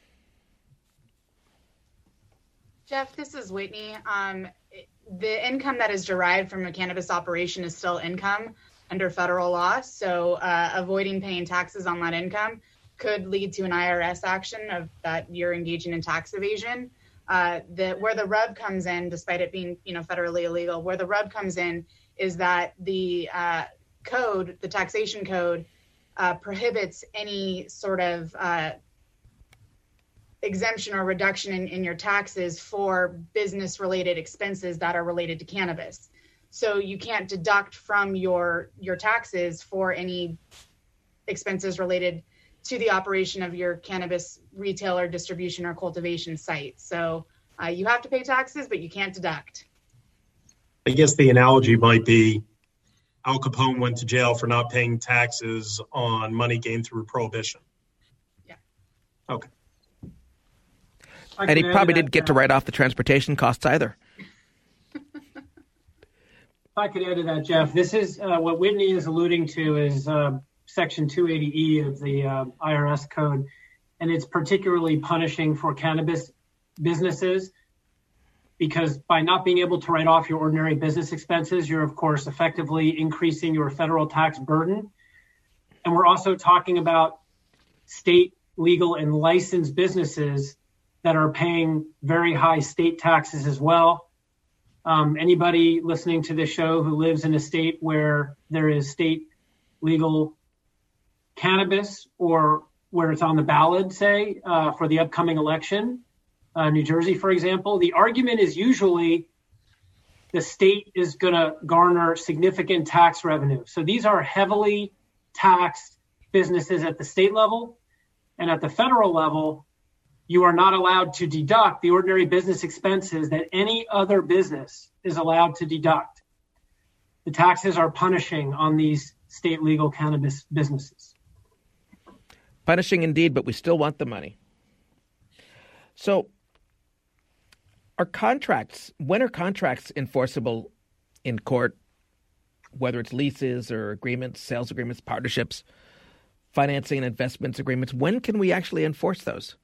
Jeff, this is Whitney. Um, the income that is derived from a cannabis operation is still income under federal law. So uh, avoiding paying taxes on that income could lead to an I R S action of that you're engaging in tax evasion. Uh, the, where the rub comes in, despite it being, you know, federally illegal, where the rub comes in is that the uh, code, the taxation code, uh, prohibits any sort of uh, exemption or reduction in, in your taxes for business-related expenses that are related to cannabis. So you can't deduct from your your taxes for any expenses related to the operation of your cannabis retail or distribution or cultivation site. So uh, you have to pay taxes, but you can't deduct. I guess the analogy might be Al Capone went to jail for not paying taxes on money gained through prohibition. Yeah. Okay. And he probably didn't get to write off the transportation costs either. If I could add to that, Jeff, this is uh, what Whitney is alluding to is uh, Section two eighty E of the uh, I R S code, and it's particularly punishing for cannabis businesses because by not being able to write off your ordinary business expenses, you're, of course, effectively increasing your federal tax burden. And we're also talking about state legal and licensed businesses that are paying very high state taxes as well. Um, anybody listening to this show who lives in a state where there is state legal cannabis or where it's on the ballot, say, uh, for the upcoming election, uh, New Jersey, for example, the argument is usually the state is going to garner significant tax revenue. So these are heavily taxed businesses at the state level, and at the federal level, you are not allowed to deduct the ordinary business expenses that any other business is allowed to deduct. The taxes are punishing on these state legal cannabis businesses. Punishing indeed, but we still want the money. So are contracts, when are contracts enforceable in court, whether it's leases or agreements, sales agreements, partnerships, financing and investments agreements? When can we actually enforce those?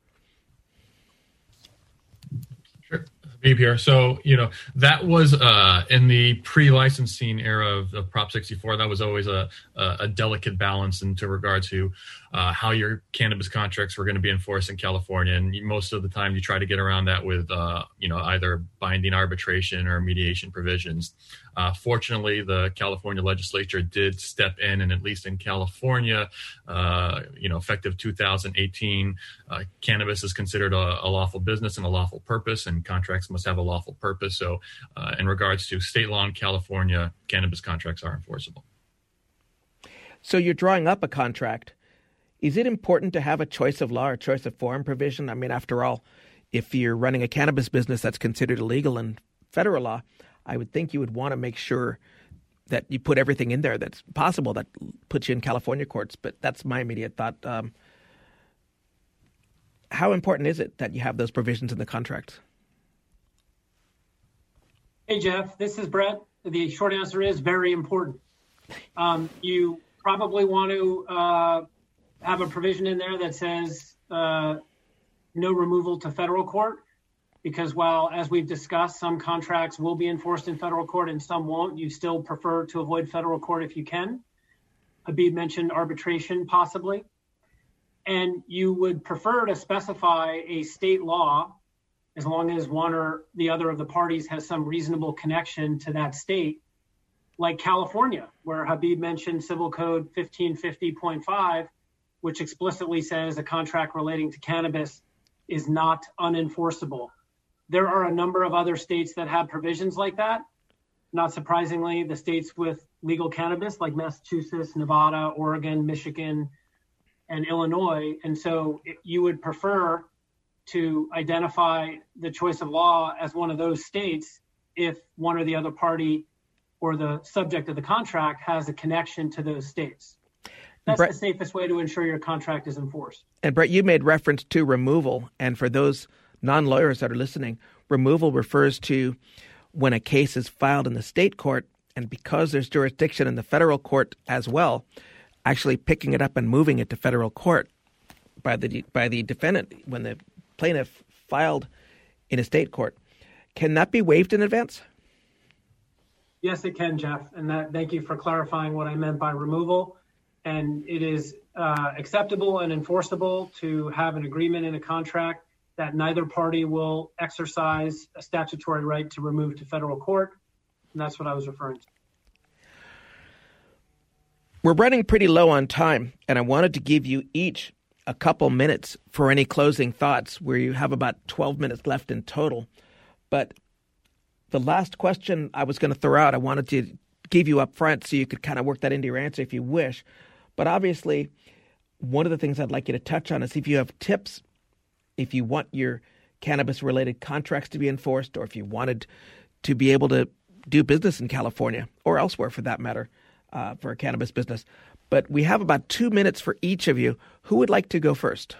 Sure. Habib here. So, you know, that was uh, in the pre-licensing era of, of Prop sixty-four. That was always a, a, a delicate balance into regard to uh, how your cannabis contracts were going to be enforced in California. And most of the time you try to get around that with, uh, you know, either binding arbitration or mediation provisions. Uh, fortunately, the California legislature did step in, and at least in California, uh, you know, effective two thousand eighteen, uh, cannabis is considered a, a lawful business and a lawful purpose, and contracts must have a lawful purpose. So uh, in regards to state law in California, cannabis contracts are enforceable. So you're drawing up a contract. Is it important to have a choice of law or choice of forum provision? I mean, after all, if you're running a cannabis business that's considered illegal in federal law, I would think you would want to make sure that you put everything in there that's possible that puts you in California courts. But that's my immediate thought. Um, how important is it that you have those provisions in the contract? Hey, Jeff, this is Brett. The short answer is very important. Um, you probably want to uh, have a provision in there that says uh, no removal to federal court, because while, as we've discussed, some contracts will be enforced in federal court and some won't, you still prefer to avoid federal court if you can. Habib mentioned arbitration possibly. And you would prefer to specify a state law as long as one or the other of the parties has some reasonable connection to that state, like California, where Habib mentioned Civil Code fifteen fifty point five, which explicitly says a contract relating to cannabis is not unenforceable. There are a number of other states that have provisions like that. Not surprisingly, the states with legal cannabis like Massachusetts, Nevada, Oregon, Michigan, and Illinois. And so you would prefer to identify the choice of law as one of those states if one or the other party or the subject of the contract has a connection to those states. That's Brett, the safest way to ensure your contract is enforced. And Brett, you made reference to removal. And for those non-lawyers that are listening, removal refers to when a case is filed in the state court, and because there's jurisdiction in the federal court as well, actually picking it up and moving it to federal court by the by the defendant when the plaintiff filed in a state court. Can that be waived in advance? Yes, it can, Jeff. And that, thank you for clarifying what I meant by removal. And it is uh, acceptable and enforceable to have an agreement in a contract that neither party will exercise a statutory right to remove to federal court. And that's what I was referring to. We're running pretty low on time, and I wanted to give you each a couple minutes for any closing thoughts, where you have about twelve minutes left in total. But the last question I was going to throw out, I wanted to give you up front so you could kind of work that into your answer if you wish. But obviously, one of the things I'd like you to touch on is if you have tips, if you want your cannabis-related contracts to be enforced, or if you wanted to be able to do business in California or elsewhere for that matter, uh, for a cannabis business. But we have about two minutes for each of you. Who would like to go first?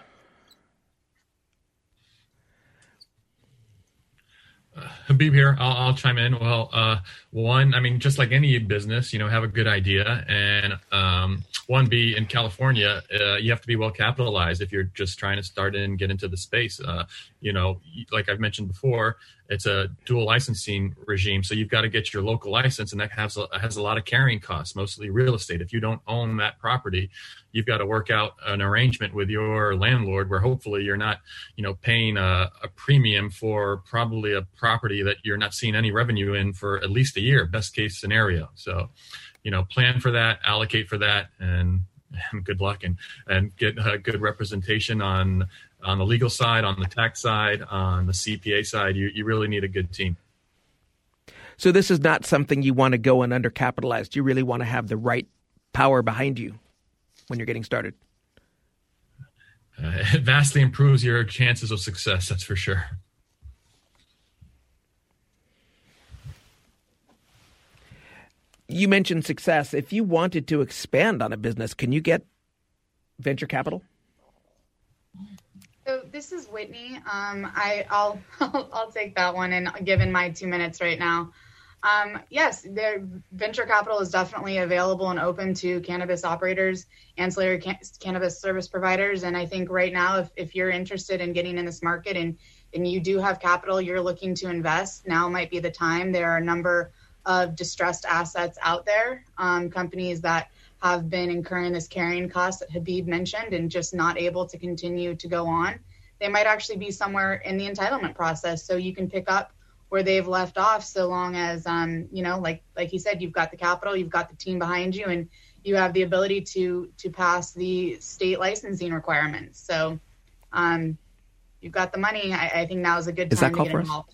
Uh, Habib here. I'll, I'll chime in. Well, uh, one, I mean, just like any business, you know, have a good idea. And um, one, be in California, uh, you have to be well capitalized if you're just trying to start and get into the space. Uh, you know, like I've mentioned before, it's a dual licensing regime. So you've got to get your local license, and that has a, has a lot of carrying costs, mostly real estate. If you don't own that property, you've got to work out an arrangement with your landlord where hopefully you're not, you know, paying a, a premium for probably a property that you're not seeing any revenue in for at least a year, best case scenario. So, you know, plan for that, allocate for that, and, and good luck, and, and get a good representation on on the legal side, on the tax side, on the C P A side. You, you really need a good team. So this is not something you want to go in undercapitalized. You really want to have the right power behind you when you're getting started. Uh, it vastly improves your chances of success, that's for sure. You mentioned success. If you wanted to expand on a business, can you get venture capital? So this is Whitney. Um, I, I'll I'll take that one, and given my two minutes right now, um, yes, there, venture capital is definitely available and open to cannabis operators, ancillary can- cannabis service providers. And I think right now, if, if you're interested in getting in this market and, and you do have capital you're looking to invest, now might be the time. There are a number of distressed assets out there, um, companies that have been incurring this carrying cost that Habib mentioned and just not able to continue to go on. They might actually be somewhere in the entitlement process, so you can pick up where they've left off, so long as, um, you know, like like he said, you've got the capital, you've got the team behind you, and you have the ability to to pass the state licensing requirements. So um, you've got the money. I, I think now is a good time to get involved.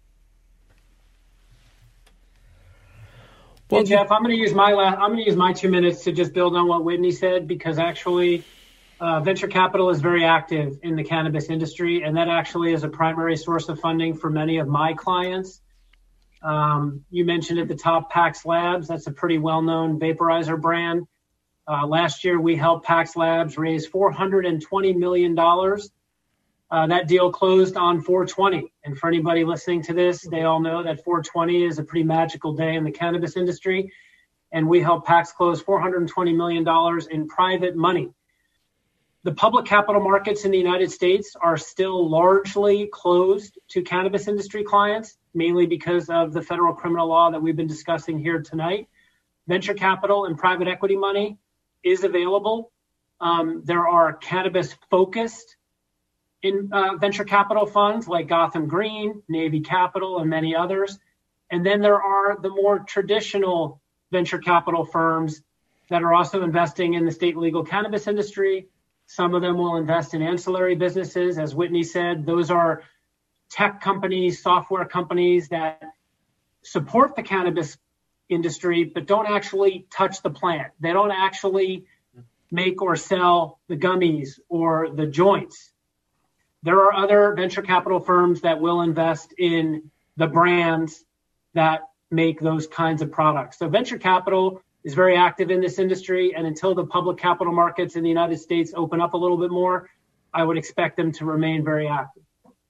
Well, hey, Jeff, I'm going to use my last, I'm going to use my two minutes to just build on what Whitney said, because actually uh, venture capital is very active in the cannabis industry, and that actually is a primary source of funding for many of my clients. Um, you mentioned at the top Pax Labs. That's a pretty well-known vaporizer brand. Uh, last year, we helped Pax Labs raise four hundred twenty million dollars. Uh, that deal closed on four twenty. And for anybody listening to this, they all know that four twenty is a pretty magical day in the cannabis industry. And we helped Pax close four hundred twenty million dollars in private money. The public capital markets in the United States are still largely closed to cannabis industry clients, mainly because of the federal criminal law that we've been discussing here tonight. Venture capital and private equity money is available. Um, there are cannabis-focused in uh, venture capital funds like Gotham Green, Navy Capital, and many others. And then there are the more traditional venture capital firms that are also investing in the state legal cannabis industry. Some of them will invest in ancillary businesses. As Whitney said, those are tech companies, software companies that support the cannabis industry, but don't actually touch the plant. They don't actually make or sell the gummies or the joints. There are other venture capital firms that will invest in the brands that make those kinds of products. So venture capital is very active in this industry, and until the public capital markets in the United States open up a little bit more, I would expect them to remain very active.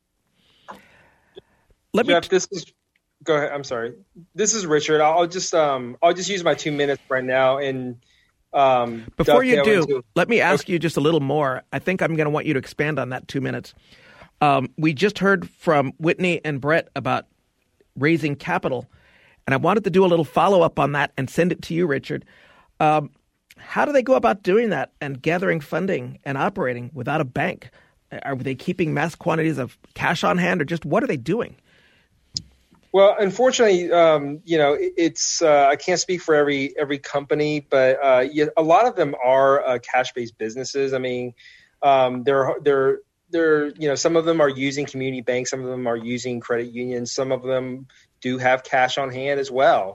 Let me Jeff, this is go ahead. I'm sorry. This is Richard. I'll just um I'll just use my two minutes right now and um before you do, into, let me ask okay. you just a little more. I think I'm going to want you to expand on that two minutes. Um, we just heard from Whitney and Brett about raising capital. And I wanted to do a little follow-up on that and send it to you, Richard. Um, how do they go about doing that and gathering funding and operating without a bank? Are they keeping mass quantities of cash on hand, or just what are they doing? Well, unfortunately, um, you know, it, it's uh, I can't speak for every every company, but uh, yeah, a lot of them are uh, cash-based businesses. I mean, um, they're they're they're you know, some of them are using community banks, some of them are using credit unions, some of them do have cash on hand as well.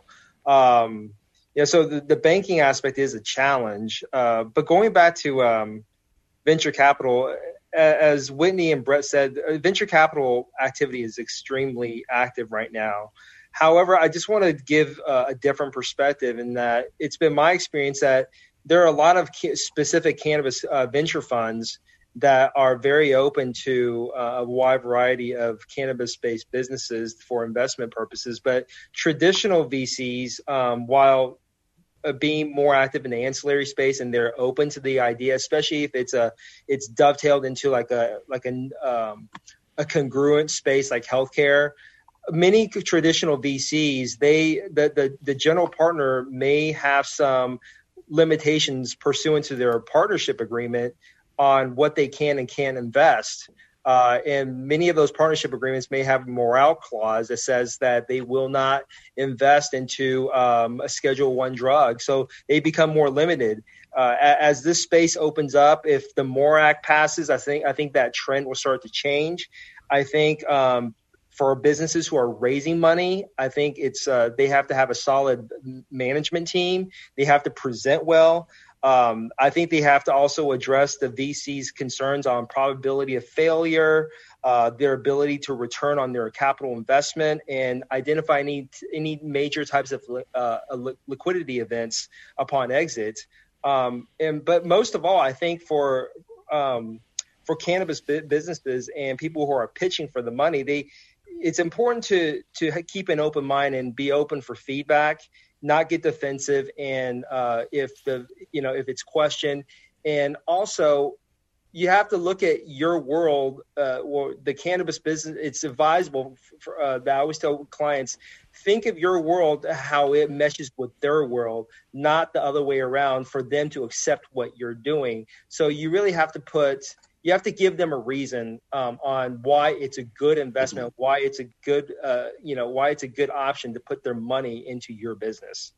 Um, yeah, so the, the banking aspect is a challenge. Uh, but going back to um, venture capital, as Whitney and Brett said, venture capital activity is extremely active right now. However, I just want to give uh, a different perspective in that it's been my experience that there are a lot of ca- specific cannabis uh, venture funds that are very open to uh, a wide variety of cannabis-based businesses for investment purposes. But traditional V Cs, um, while uh, being more active in the ancillary space, and they're open to the idea, especially if it's a it's dovetailed into like a like a um, a congruent space like healthcare. Many traditional V Cs, they the the, the general partner may have some limitations pursuant to their partnership agreement on what they can and can't invest. Uh, and many of those partnership agreements may have a morale clause that says that they will not invest into um, a Schedule One drug. So they become more limited. Uh, as this space opens up, if the MORE Act passes, I think I think that trend will start to change. I think um, for businesses who are raising money, I think it's uh, they have to have a solid management team. They have to present well. Um, I think they have to also address the V C's concerns on probability of failure, uh, their ability to return on their capital investment, and identify any any major types of uh, liquidity events upon exit. Um, and but most of all, I think for um, for cannabis businesses and people who are pitching for the money, they it's important to to keep an open mind and be open for feedback. Not get defensive, and uh, if the you know if it's questioned, and also you have to look at your world. Uh, or the cannabis business, it's advisable for, uh, that I always tell clients: think of your world how it meshes with their world, not the other way around. For them to accept what you're doing, so you really have to put. You have to give them a reason um, on why it's a good investment, why it's a good, uh, you know, why it's a good option to put their money into your business.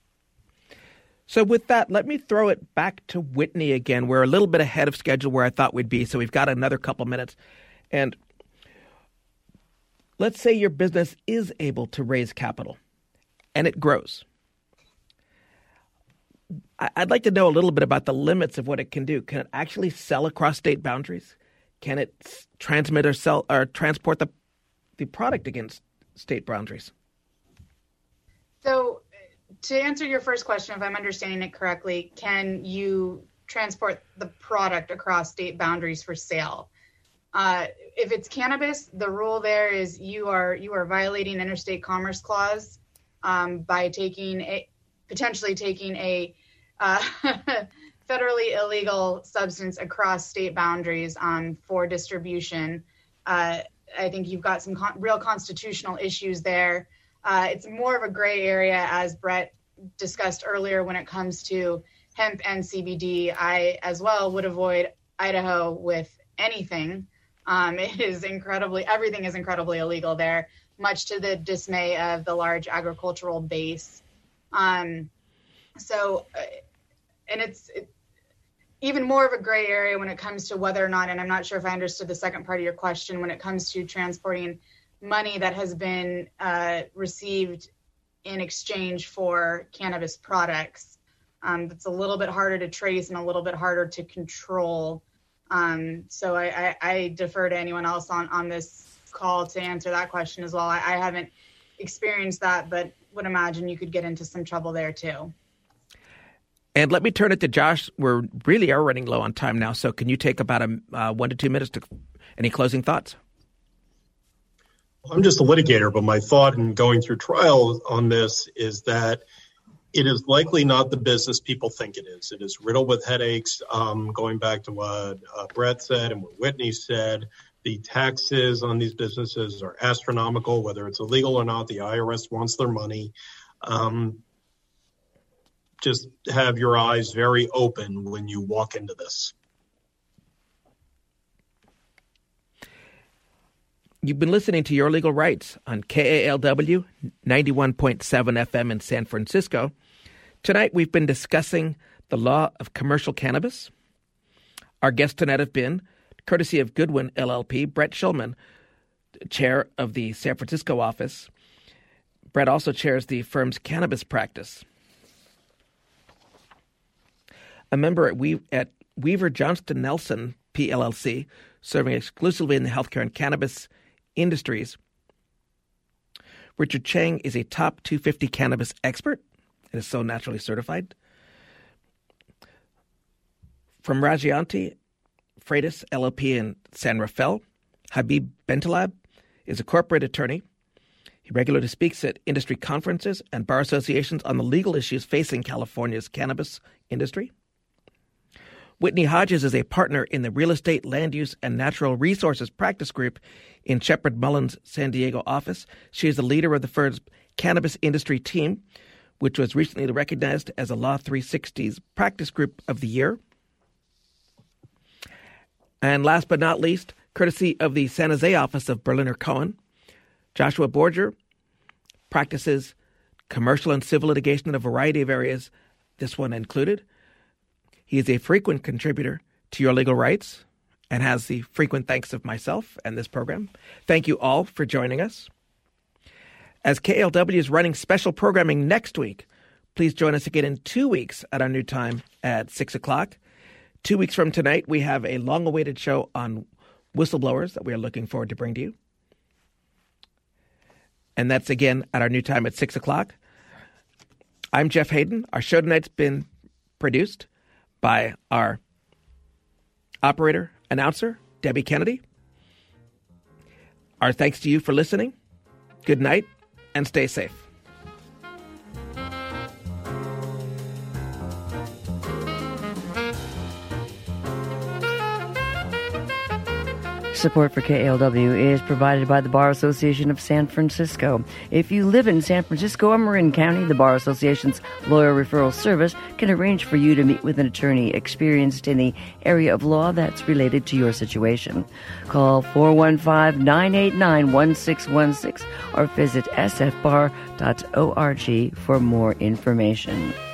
So with that, let me throw it back to Whitney again. We're a little bit ahead of schedule where I thought we'd be, so we've got another couple minutes. And let's say your business is able to raise capital and it grows. I'd like to know a little bit about the limits of what it can do. Can it actually sell across state boundaries? Can it transmit or sell or transport the the product against state boundaries? So to answer your first question, if I'm understanding it correctly, can you transport the product across state boundaries for sale? Uh, if it's cannabis, the rule there is you are you are violating interstate commerce clause um, by taking a potentially taking a uh, federally illegal substance across state boundaries um, for distribution. Uh, I think you've got some con- real constitutional issues there. Uh, it's more of a gray area, as Brett discussed earlier, when it comes to hemp and C B D. I, as well, would avoid Idaho with anything. Um, it is incredibly, everything is incredibly illegal there, much to the dismay of the large agricultural base. Um, so, uh, and it's it, even more of a gray area when it comes to whether or not, and I'm not sure if I understood the second part of your question, when it comes to transporting money that has been uh, received in exchange for cannabis products. Um, it's a little bit harder to trace and a little bit harder to control. Um, so I, I, I defer to anyone else on, on this call to answer that question as well. I, I haven't experienced that, but would imagine you could get into some trouble there too. And let me turn it to Josh. We're really are running low on time now, so can you take about a uh, one to two minutes to any closing thoughts? I'm just a litigator, but my thought in going through trial on this is that it is likely not the business people think it is. It is riddled with headaches. Um, going back to what uh, Brett said and what Whitney said, the taxes on these businesses are astronomical, whether it's illegal or not. The I R S wants their money. Um, just have your eyes very open when you walk into this. You've been listening to Your Legal Rights on K A L W ninety-one point seven F M in San Francisco. Tonight we've been discussing the law of commercial cannabis. Our guests tonight have been, courtesy of Goodwin L L P, Brett Shulman, chair of the San Francisco office. Brett also chairs the firm's cannabis practice. A member at, we- at Weaver Johnston Nelson P L L C, serving exclusively in the healthcare and cannabis industries. Richard Chang is a top two fifty cannabis expert and is so naturally certified. From Rajianti Freitas L L P in San Rafael, Habib Bentalab is a corporate attorney. He regularly speaks at industry conferences and bar associations on the legal issues facing California's cannabis industry. Whitney Hodges is a partner in the Real Estate, Land Use, and Natural Resources Practice Group in Shepard Mullins' San Diego office. She is the leader of the firm's cannabis industry team, which was recently recognized as a Law three sixty's Practice Group of the Year. And last but not least, courtesy of the San Jose office of Berliner Cohen, Joshua Borger practices commercial and civil litigation in a variety of areas, this one included. He is a frequent contributor to Your Legal Rights and has the frequent thanks of myself and this program. Thank you all for joining us. As K L W is running special programming next week, please join us again in two weeks at our new time at six o'clock. Two weeks from tonight, we have a long-awaited show on whistleblowers that we are looking forward to bring to you. And that's again at our new time at six o'clock. I'm Jeff Hayden. Our show tonight's been produced by our operator, announcer, Debbie Kennedy. Our thanks to you for listening. Good night, and stay safe. Support for K A L W is provided by the Bar Association of San Francisco. If you live in San Francisco or Marin County, the Bar Association's Lawyer Referral Service can arrange for you to meet with an attorney experienced in the area of law that's related to your situation. Call four one five, nine eight nine, one six one six or visit s f bar dot org for more information.